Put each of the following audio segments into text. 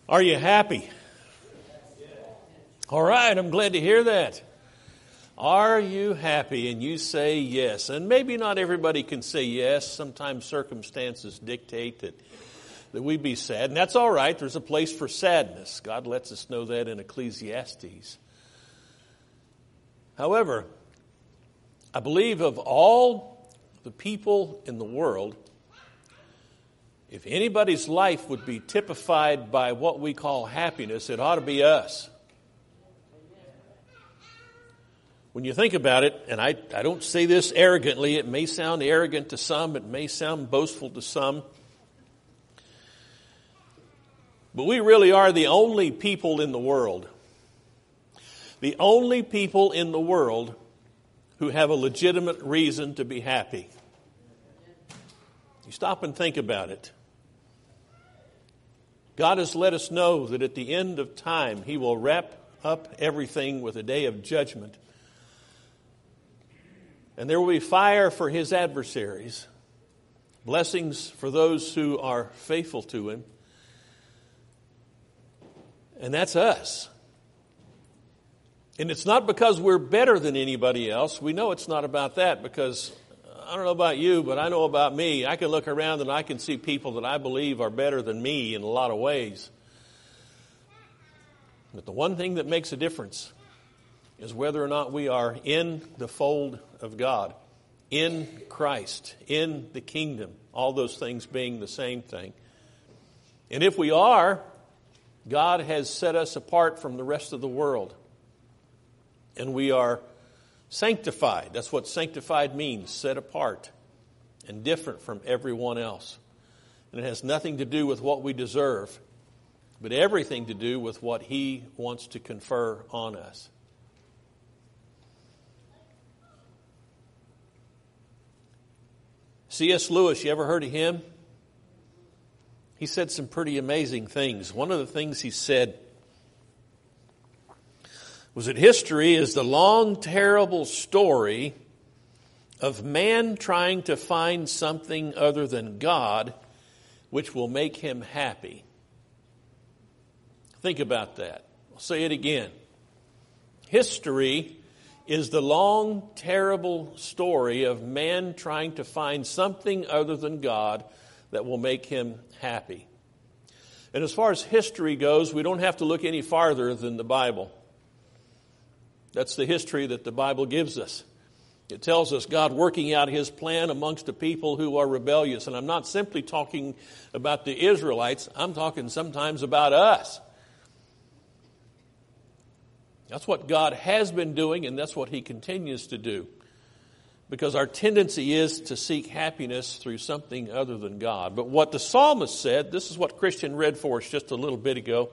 Are you happy? All right, I'm glad to hear that. Are you happy? And you say yes. And maybe not everybody can say yes. Sometimes circumstances dictate that we be sad. And that's all right. There's a place for sadness. God lets us know that in Ecclesiastes. However, I believe of all the people in the world, if anybody's life would be typified by what we call happiness, it ought to be us. When you think about it, and I don't say this arrogantly, it may sound arrogant to some, it may sound boastful to some, but we really are the only people in the world. The only people in the world who have a legitimate reason to be happy. You stop and think about it. God has let us know that at the end of time, He will wrap up everything with a day of judgment. And there will be fire for His adversaries, blessings for those who are faithful to Him. And that's us. And it's not because we're better than anybody else. We know it's not about that because I don't know about you, but I know about me. I can look around and I can see people that I believe are better than me in a lot of ways. But the one thing that makes a difference is whether or not we are in the fold of God, in Christ, in the kingdom, all those things being the same thing. And if we are, God has set us apart from the rest of the world. And we are sanctified. That's what sanctified means, set apart and different from everyone else. And it has nothing to do with what we deserve, but everything to do with what He wants to confer on us. C.S. Lewis, you ever heard of him? He said some pretty amazing things. One of the things he said was that history is the long, terrible story of man trying to find something other than God which will make him happy. Think about that. I'll say it again. History is the long, terrible story of man trying to find something other than God that will make him happy. And as far as history goes, we don't have to look any farther than the Bible. That's the history that the Bible gives us. It tells us God working out His plan amongst the people who are rebellious. And I'm not simply talking about the Israelites. I'm talking sometimes about us. That's what God has been doing, and that's what He continues to do. Because our tendency is to seek happiness through something other than God. But what the psalmist said, this is what Christian read for us just a little bit ago.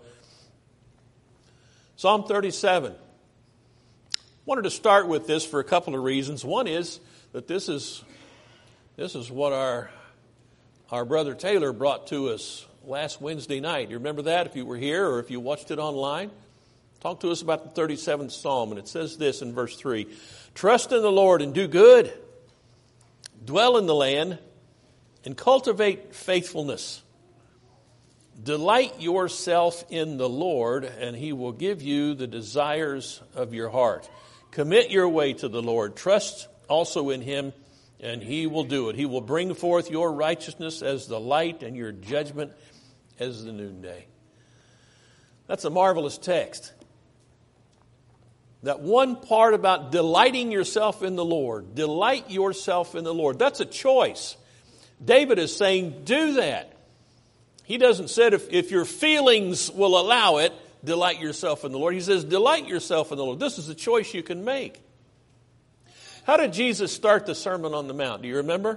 Psalm 37. Wanted to start with this for a couple of reasons. One is that this is what our brother Taylor brought to us last Wednesday night. You remember that if you were here or if you watched it online? Talk to us about the 37th Psalm, and it says this in verse 3. Trust in the Lord and do good. Dwell in the land and cultivate faithfulness. Delight yourself in the Lord, and He will give you the desires of your heart. Commit your way to the Lord. Trust also in Him, and He will do it. He will bring forth your righteousness as the light and your judgment as the noonday. That's a marvelous text. That one part about delighting yourself in the Lord. Delight yourself in the Lord. That's a choice. David is saying, do that. He doesn't say if your feelings will allow it, delight yourself in the Lord. He says, delight yourself in the Lord. This is a choice you can make. How did Jesus start the Sermon on the Mount? Do you remember?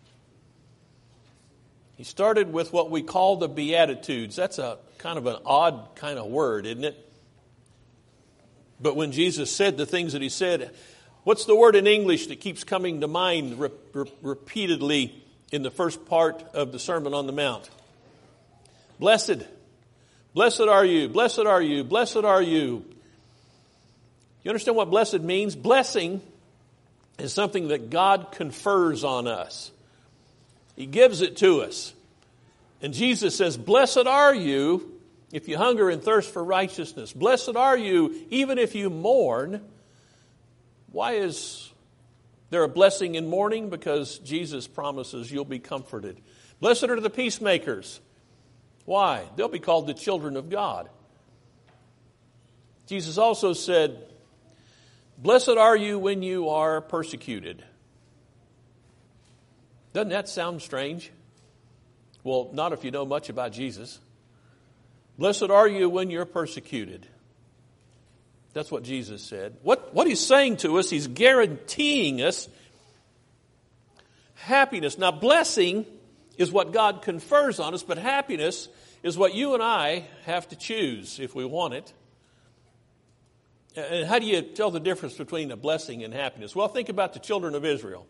He started with what we call the Beatitudes. That's a kind of an odd kind of word, isn't it? But when Jesus said the things that He said, what's the word in English that keeps coming to mind repeatedly in the first part of the Sermon on the Mount? Blessed. Blessed are you. Blessed are you. Blessed are you. You understand what blessed means? Blessing is something that God confers on us. He gives it to us. And Jesus says, blessed are you if you hunger and thirst for righteousness. Blessed are you, even if you mourn. Why is there a blessing in mourning? Because Jesus promises you'll be comforted. Blessed are the peacemakers. Why? They'll be called the children of God. Jesus also said, blessed are you when you are persecuted. Doesn't that sound strange? Well, not if you know much about Jesus. Blessed are you when you're persecuted. That's what Jesus said. What he's saying to us, he's guaranteeing us happiness. Now, blessing is what God confers on us, but happiness is what you and I have to choose if we want it. And how do you tell the difference between a blessing and happiness? Well, think about the children of Israel.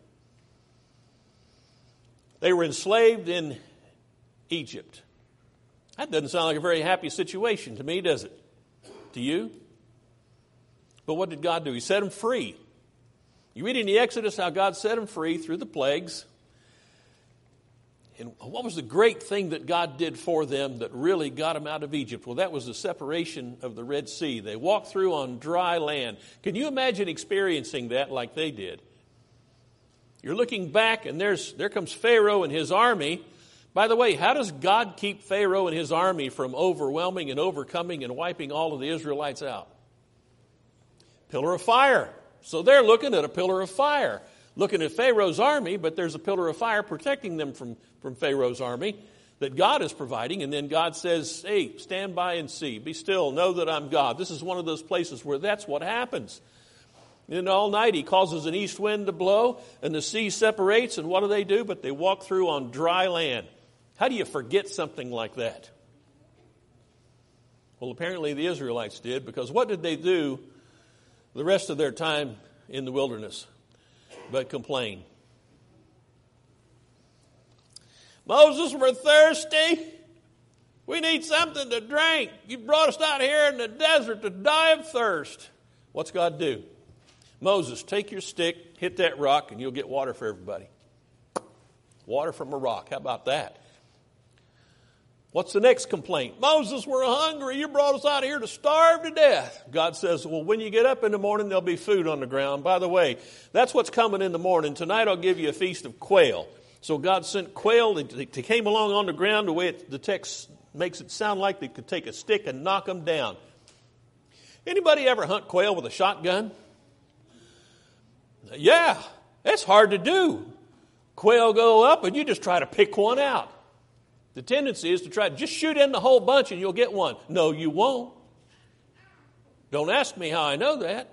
They were enslaved in Egypt. That doesn't sound like a very happy situation to me, does it? To you? But what did God do? He set them free. You read in the Exodus how God set them free through the plagues. And what was the great thing that God did for them that really got them out of Egypt? Well, that was the separation of the Red Sea. They walked through on dry land. Can you imagine experiencing that like they did? You're looking back and there comes Pharaoh and his army. By the way, how does God keep Pharaoh and his army from overwhelming and overcoming and wiping all of the Israelites out? Pillar of fire. So they're looking at a pillar of fire. Looking at Pharaoh's army, but there's a pillar of fire protecting them from Pharaoh's army that God is providing. And then God says, hey, stand by and see. Be still. Know that I'm God. This is one of those places where that's what happens. And all night he causes an east wind to blow and the sea separates. And what do? But they walk through on dry land. How do you forget something like that? Well, apparently the Israelites did, because what did they do the rest of their time in the wilderness but complain? Moses, we're thirsty. We need something to drink. You brought us out here in the desert to die of thirst. What's God do? Moses, take your stick, hit that rock, and you'll get water for everybody. Water from a rock. How about that? What's the next complaint? Moses, we're hungry. You brought us out here to starve to death. God says, well, when you get up in the morning, there'll be food on the ground. By the way, that's what's coming in the morning. Tonight I'll give you a feast of quail. So God sent quail. They came along on the ground the way the text makes it sound like they could take a stick and knock them down. Anybody ever hunt quail with a shotgun? Yeah, it's hard to do. Quail go up and you just try to pick one out. The tendency is to try to just shoot in the whole bunch and you'll get one. No, you won't. Don't ask me how I know that.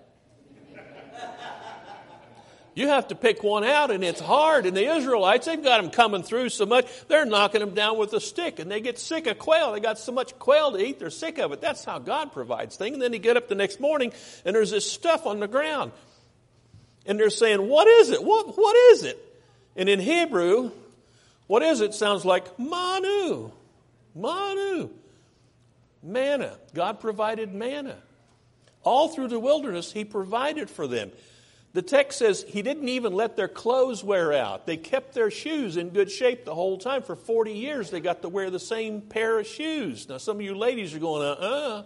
You have to pick one out, and it's hard. And the Israelites, they've got them coming through so much, they're knocking them down with a stick. And they get sick of quail. They got so much quail to eat, they're sick of it. That's how God provides things. And then you get up the next morning, and there's this stuff on the ground. And they're saying, what is it? What is it? And in Hebrew, what is it? Sounds like manu. Manu. Manna. God provided manna. All through the wilderness, He provided for them. The text says He didn't even let their clothes wear out. They kept their shoes in good shape the whole time. For 40 years, they got to wear the same pair of shoes. Now, some of you ladies are going,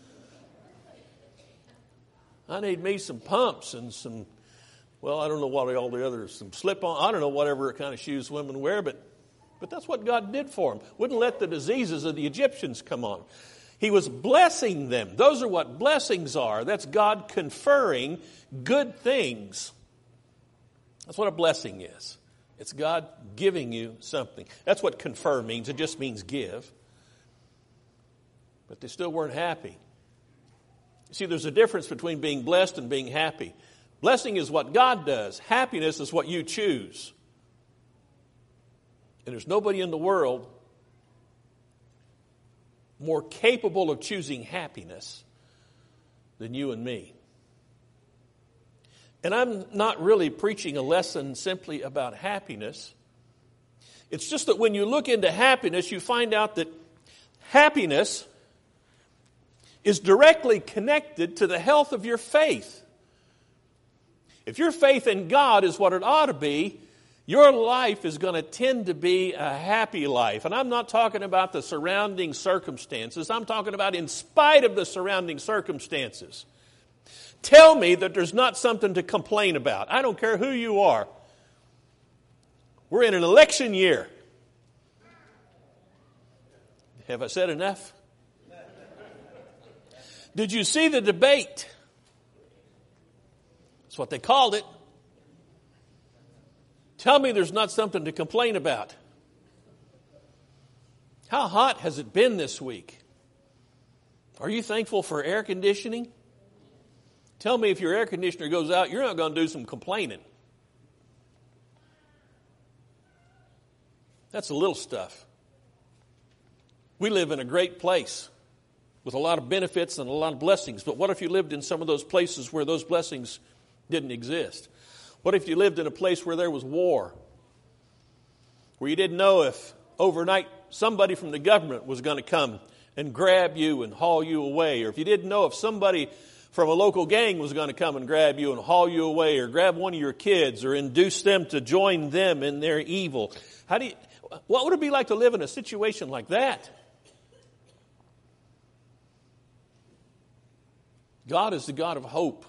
I need me some pumps and some, well, I don't know what all the others, some slip-on, I don't know whatever kind of shoes women wear, but that's what God did for them. Wouldn't let the diseases of the Egyptians come on. He was blessing them. Those are what blessings are. That's God conferring good things. That's what a blessing is. It's God giving you something. That's what confer means. It just means give. But they still weren't happy. You see, there's a difference between being blessed and being happy. Blessing is what God does. Happiness is what you choose. And there's nobody in the world more capable of choosing happiness than you and me. And I'm not really preaching a lesson simply about happiness. It's just that when you look into happiness, you find out that happiness is directly connected to the health of your faith. If your faith in God is what it ought to be, your life is going to tend to be a happy life. And I'm not talking about the surrounding circumstances. I'm talking about in spite of the surrounding circumstances. Tell me that there's not something to complain about. I don't care who you are. We're in an election year. Have I said enough? Did you see the debate? That's what they called it. Tell me there's not something to complain about. How hot has it been this week? Are you thankful for air conditioning? Tell me if your air conditioner goes out, you're not going to do some complaining. That's the little stuff. We live in a great place with a lot of benefits and a lot of blessings. But what if you lived in some of those places where those blessings didn't exist? What if you lived in a place where there was war? Where you didn't know if overnight somebody from the government was going to come and grab you and haul you away. Or if you didn't know if somebody from a local gang was going to come and grab you and haul you away. Or grab one of your kids or induce them to join them in their evil. What would it be like to live in a situation like that? God is the God of hope.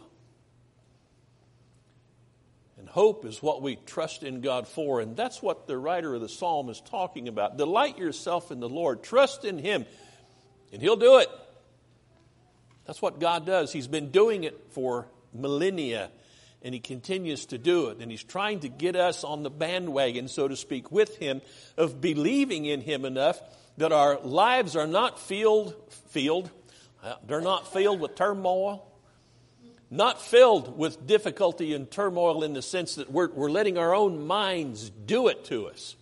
And hope is what we trust in God for. And that's what the writer of the psalm is talking about. Delight yourself in the Lord. Trust in Him. And He'll do it. That's what God does. He's been doing it for millennia. And He continues to do it. And He's trying to get us on the bandwagon, so to speak, with Him, of believing in Him enough that our lives are not they're not filled with turmoil, not filled with difficulty and turmoil in the sense that we're letting our own minds do it to us.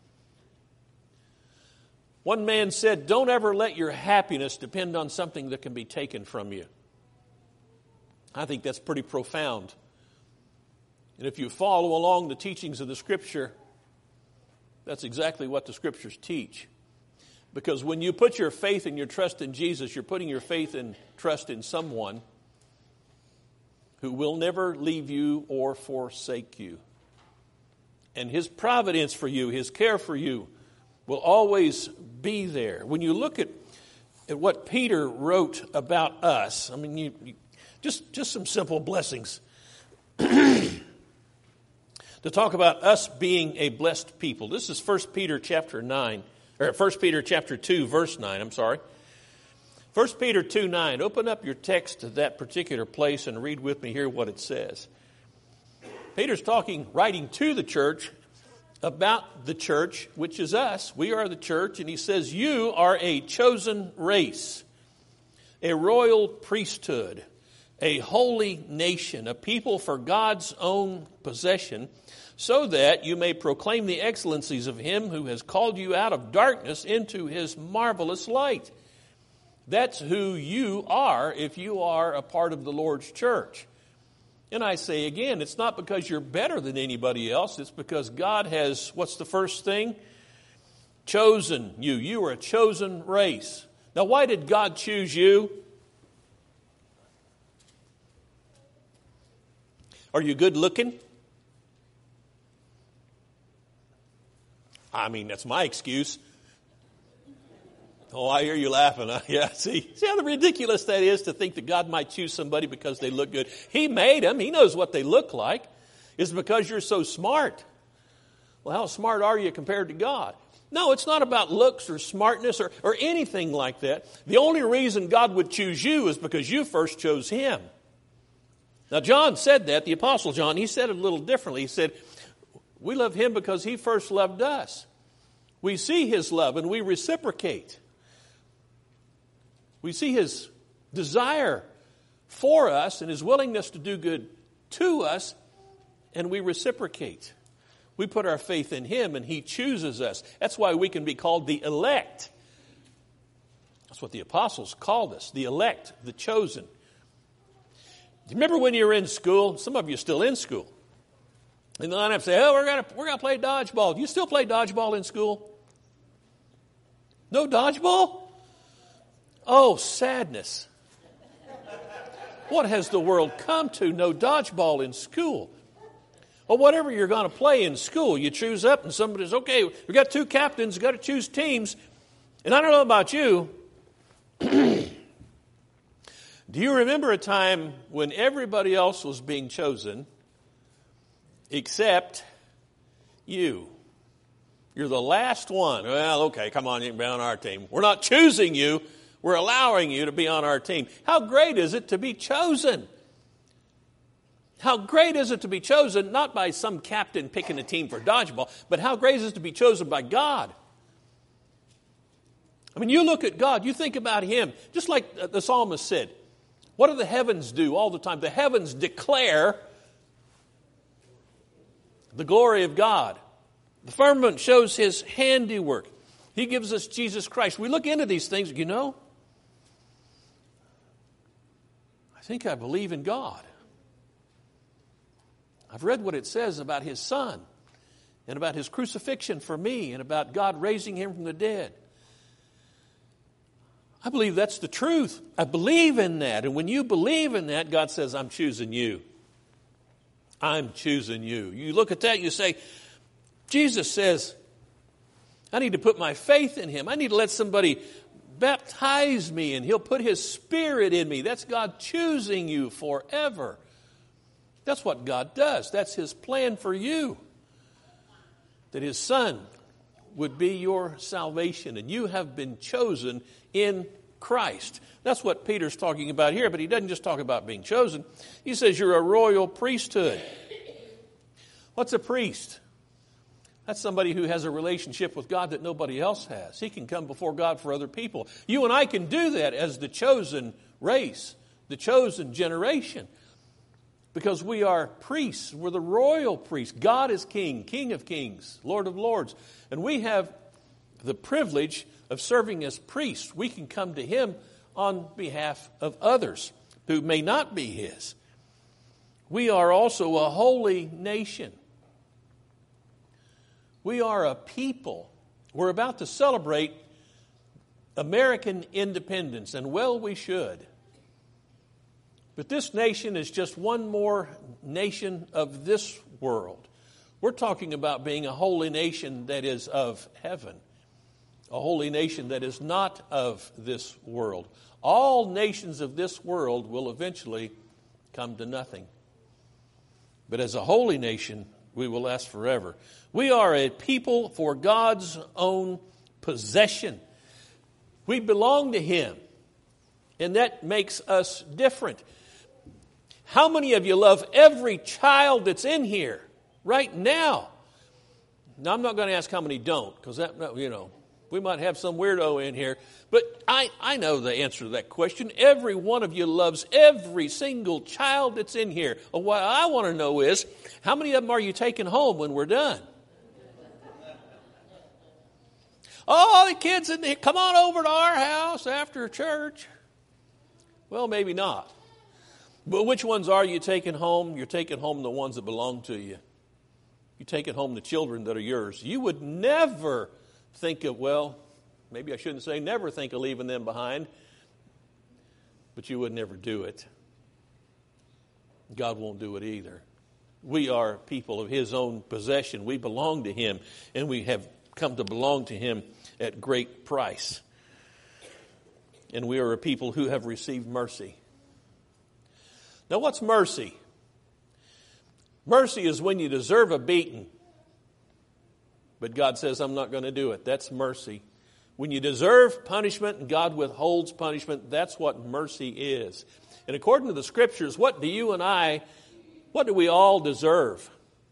One man said, don't ever let your happiness depend on something that can be taken from you. I think that's pretty profound. And if you follow along the teachings of the Scripture, that's exactly what the Scriptures teach. Because when you put your faith and your trust in Jesus, you're putting your faith and trust in someone who will never leave you or forsake you. And His providence for you, His care for you, will always be there. When you look at what Peter wrote about us, I mean, you just some simple blessings. To talk about us being a blessed people. This is 1 Peter chapter 9. Or 1 Peter chapter 2, verse 9, I'm sorry. 1 Peter 2, 9. Open up your text to that particular place and read with me here what it says. Peter's writing to the church about the church, which is us. We are the church. And he says, you are a chosen race, a royal priesthood, a holy nation, a people for God's own possession, so that you may proclaim the excellencies of Him who has called you out of darkness into His marvelous light. That's who you are if you are a part of the Lord's church. And I say again, it's not because you're better than anybody else. It's because God has, what's the first thing? Chosen you. You are a chosen race. Now, why did God choose you? Are you good looking? I mean, that's my excuse. Oh, I hear you laughing. Yeah, see how ridiculous that is to think that God might choose somebody because they look good. He made them. He knows what they look like. It's because you're so smart. Well, how smart are you compared to God? No, it's not about looks or smartness or anything like that. The only reason God would choose you is because you first chose Him. Now, John said that, the Apostle John, he said it a little differently. He said, we love Him because He first loved us. We see His love and we reciprocate. We see His desire for us and His willingness to do good to us, and we reciprocate. We put our faith in Him and He chooses us. That's why we can be called the elect. That's what the apostles called us, the elect, the chosen. Do you remember when you were in school? Some of you are still in school. And then I'd say, we're gonna play dodgeball. Do you still play dodgeball in school? No dodgeball? Oh, sadness. What has the world come to? No dodgeball in school. Or whatever you're going to play in school, you choose up and somebody says, okay, we've got 2 captains, we've got to choose teams. And I don't know about you, do you remember a time when everybody else was being chosen except you? You're the last one. Well, okay, come on, you can be on our team. We're not choosing you. We're allowing you to be on our team. How great is it to be chosen? How great is it to be chosen, not by some captain picking a team for dodgeball, but how great is it to be chosen by God? I mean, you look at God, you think about Him, just like the psalmist said. What do the heavens do all the time? The heavens declare the glory of God. The firmament shows His handiwork. He gives us Jesus Christ. We look into these things, you know, I think I believe in God. I've read what it says about His Son and about His crucifixion for me and about God raising Him from the dead. I believe that's the truth. I believe in that. And when you believe in that, God says, I'm choosing you. I'm choosing you. You look at that and you say, Jesus says, I need to put my faith in Him. I need to let somebody baptize me and He'll put His Spirit in me. That's God choosing you forever. That's what God does. That's His plan for you. That His Son would be your salvation. And you have been chosen in Christ. That's what Peter's talking about here. But he doesn't just talk about being chosen. He says you're a royal priesthood. What's a priest? That's somebody who has a relationship with God that nobody else has. He can come before God for other people. You and I can do that as the chosen race, the chosen generation. Because we are priests. We're the royal priests. God is King, King of kings, Lord of lords. And we have the privilege of serving as priests. We can come to Him on behalf of others who may not be His. We are also a holy nation. We are a people. We're about to celebrate American independence, and well, we should. But this nation is just one more nation of this world. We're talking about being a holy nation that is of heaven, a holy nation that is not of this world. All nations of this world will eventually come to nothing. But as a holy nation, we will last forever. We are a people for God's own possession. We belong to Him, and that makes us different. How many of you love every child that's in here right now? Now, I'm not going to ask how many don't, because that, you know, we might have some weirdo in here. But I know the answer to that question. Every one of you loves every single child that's in here. Well, what I want to know is, how many of them are you taking home when we're done? Oh, the kids in here, come on over to our house after church. Well, maybe not. But which ones are you taking home? You're taking home the ones that belong to you. You're taking home the children that are yours. You would never think of, well, maybe I shouldn't say never think of leaving them behind, but you would never do it. God won't do it either. We are people of His own possession. We belong to Him, and we have come to belong to Him at great price. And we are a people who have received mercy. Now, what's mercy? Mercy is when you deserve a beating, but God says, I'm not going to do it. That's mercy. When you deserve punishment and God withholds punishment, that's what mercy is. And according to the Scriptures, what do we all deserve?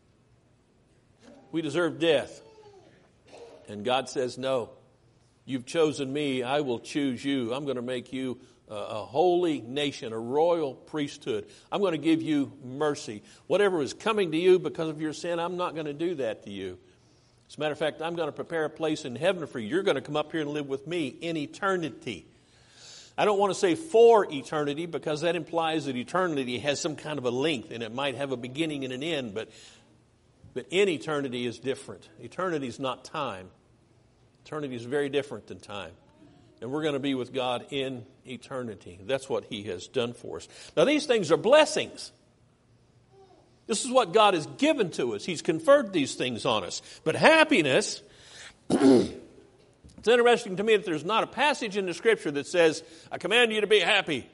We deserve death. And God says, no, you've chosen me, I will choose you. I'm going to make you a holy nation, a royal priesthood. I'm going to give you mercy. Whatever is coming to you because of your sin, I'm not going to do that to you. As a matter of fact, I'm going to prepare a place in heaven for you. You're going to come up here and live with me in eternity. I don't want to say for eternity because that implies that eternity has some kind of a length and it might have a beginning and an end, but in eternity is different. Eternity is not time. Eternity is very different than time. And we're going to be with God in eternity. That's what He has done for us. Now, these things are blessings. This is what God has given to us. He's conferred these things on us. But happiness, it's interesting to me that there's not a passage in the Scripture that says, I command you to be happy.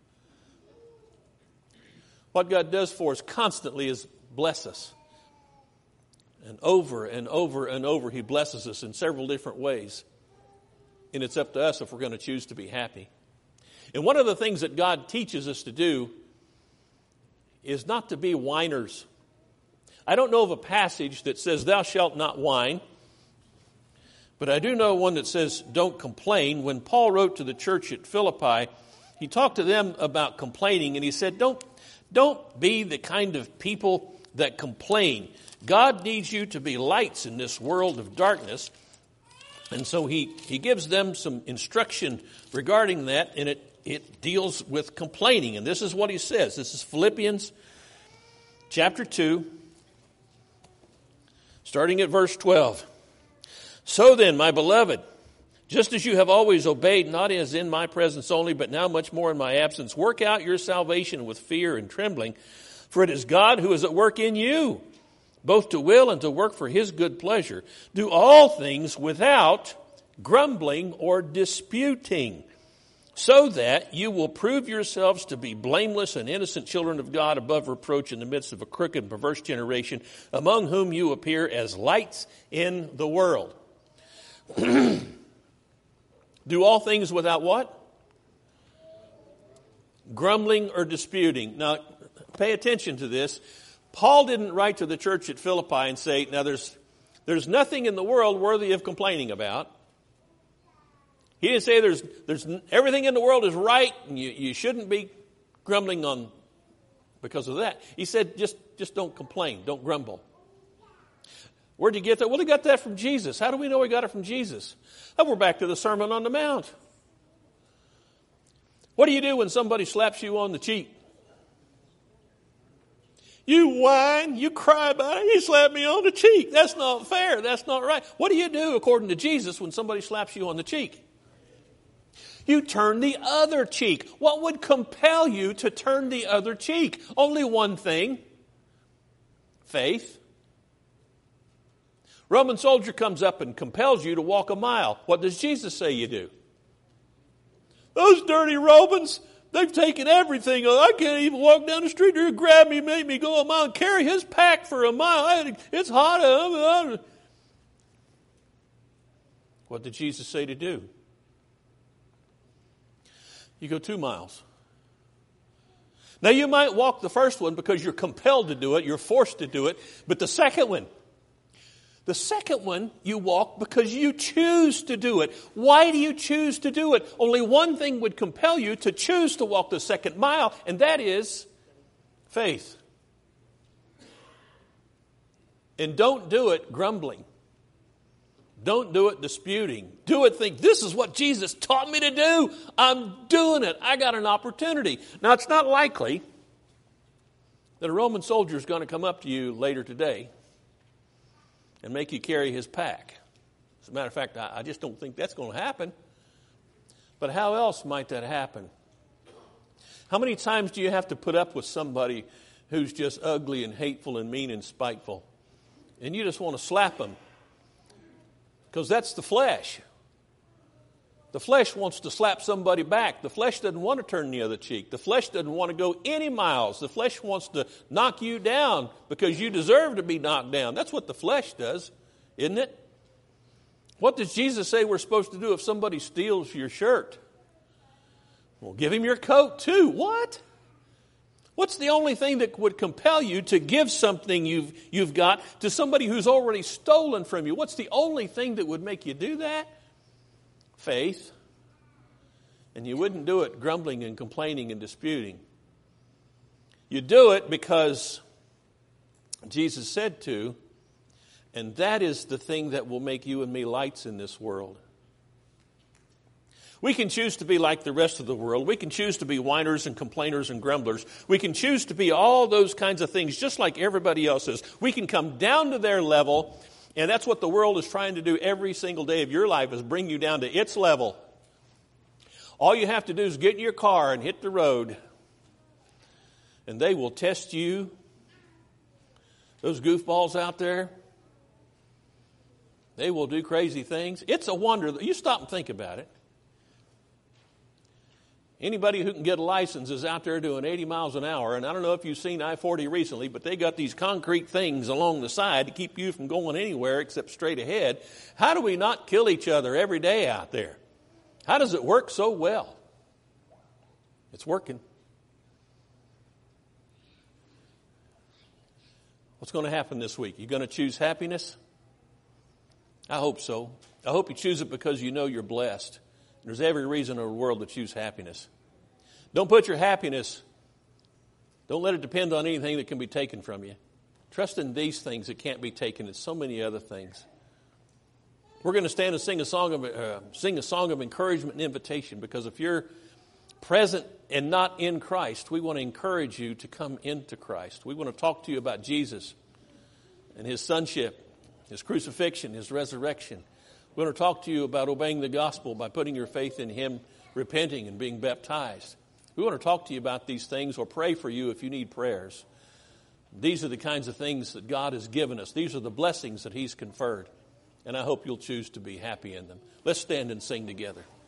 What God does for us constantly is bless us. And over and over and over, He blesses us in several different ways. And it's up to us if we're going to choose to be happy. And one of the things that God teaches us to do is not to be whiners. I don't know of a passage that says, thou shalt not whine. But I do know one that says, don't complain. When Paul wrote to the church at Philippi, he talked to them about complaining. And he said, don't be the kind of people that complain. God needs you to be lights in this world of darkness. And so he gives them some instruction regarding that, and it deals with complaining. And this is what he says. This is Philippians chapter 2, starting at verse 12. So then, my beloved, just as you have always obeyed, not as in my presence only, but now much more in my absence, work out your salvation with fear and trembling, for it is God who is at work in you, both to will and to work for His good pleasure. Do all things without grumbling or disputing, so that you will prove yourselves to be blameless and innocent children of God, above reproach in the midst of a crooked and perverse generation, among whom you appear as lights in the world. Do all things without what? Grumbling or disputing. Now, pay attention to this. Paul didn't write to the church at Philippi and say, now there's nothing in the world worthy of complaining about. He didn't say there's everything in the world is right and you shouldn't be grumbling on because of that. He said just don't complain, don't grumble. Where'd you get that? Well, he got that from Jesus. How do we know he got it from Jesus? Oh, we're back to the Sermon on the Mount. What do you do when somebody slaps you on the cheek? You whine, you cry about it, you slap me on the cheek. That's not fair, that's not right. What do you do according to Jesus when somebody slaps you on the cheek? You turn the other cheek. What would compel you to turn the other cheek? Only one thing. Faith. Roman soldier comes up and compels you to walk a mile. What does Jesus say you do? Those dirty Romans, they've taken everything. I can't even walk down the street. They're going to grab me, make me go a mile, and carry his pack for a mile. It's hot. What did Jesus say to do? You go 2 miles. Now, you might walk the first one because you're compelled to do it, you're forced to do it, but the second one you walk because you choose to do it. Why do you choose to do it? Only one thing would compel you to choose to walk the second mile, and that is faith. And don't do it grumbling. Don't do it disputing. Do it think, this is what Jesus taught me to do. I'm doing it. I got an opportunity. Now, it's not likely that a Roman soldier is going to come up to you later today and make you carry his pack. As a matter of fact, I just don't think that's going to happen. But how else might that happen? How many times do you have to put up with somebody who's just ugly and hateful and mean and spiteful? And you just want to slap them. Because that's the flesh. The flesh wants to slap somebody back. The flesh doesn't want to turn the other cheek. The flesh doesn't want to go any miles. The flesh wants to knock you down because you deserve to be knocked down. That's what the flesh does, isn't it? What does Jesus say we're supposed to do if somebody steals your shirt? Well, give him your coat too. What? What's the only thing that would compel you to give something you've got to somebody who's already stolen from you? What's the only thing that would make you do that? Faith. And you wouldn't do it grumbling and complaining and disputing. You do it because Jesus said to, and that is the thing that will make you and me lights in this world. We can choose to be like the rest of the world. We can choose to be whiners and complainers and grumblers. We can choose to be all those kinds of things just like everybody else is. We can come down to their level, and that's what the world is trying to do every single day of your life, is bring you down to its level. All you have to do is get in your car and hit the road, and they will test you Those goofballs out there, they will do crazy things. It's a wonder. You stop and think about it. Anybody who can get a license is out there doing 80 miles an hour. And I don't know if you've seen I-40 recently, but they got these concrete things along the side to keep you from going anywhere except straight ahead. How do we not kill each other every day out there? How does it work so well? It's working. What's going to happen this week? You going to choose happiness? I hope so. I hope you choose it because you know you're blessed. There's every reason in the world to choose happiness. Don't put your happiness, don't let it depend on anything that can be taken from you. Trust in these things that can't be taken. It's so many other things. We're going to stand and sing a song of encouragement and invitation, because if you're present and not in Christ, we want to encourage you to come into Christ. We want to talk to you about Jesus and His sonship, His crucifixion, His resurrection. We want to talk to you about obeying the gospel by putting your faith in Him, repenting and being baptized. We want to talk to you about these things or pray for you if you need prayers. These are the kinds of things that God has given us. These are the blessings that He's conferred. And I hope you'll choose to be happy in them. Let's stand and sing together.